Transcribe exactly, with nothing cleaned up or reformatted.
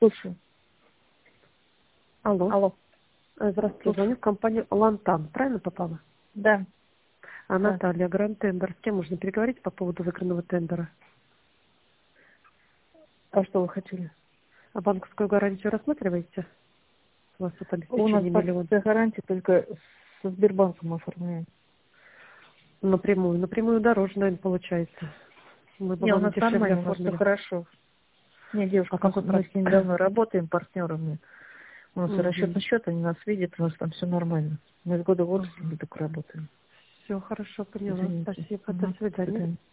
Слушаю. Алло. Алло. Э, Здравствуйте, Слушаю. звоню в компанию «Лантан». Правильно попала? Да. А Да. Наталья, Гранд Тендер. С кем можно переговорить по поводу выигранного тендера? А что вы хотели? А банковскую гарантию рассматриваете? У вас тут У нас обеспечение миллион. банковская гарантия только со Сбербанком оформляем. Напрямую. Напрямую дороже, наверное, получается. Мы бы Не, у вам нас дешевле нормально, у нас все оформили. хорошо. Не, девушка, А у нас- какой мы процесс? с ними давно работаем, партнерами. У нас расчетный Угу. счет, они нас видят, у нас там все нормально. Мы с года в год с ними только работаем. Все хорошо, поняла. Извините. Спасибо. До Угу. До свидания. свидания.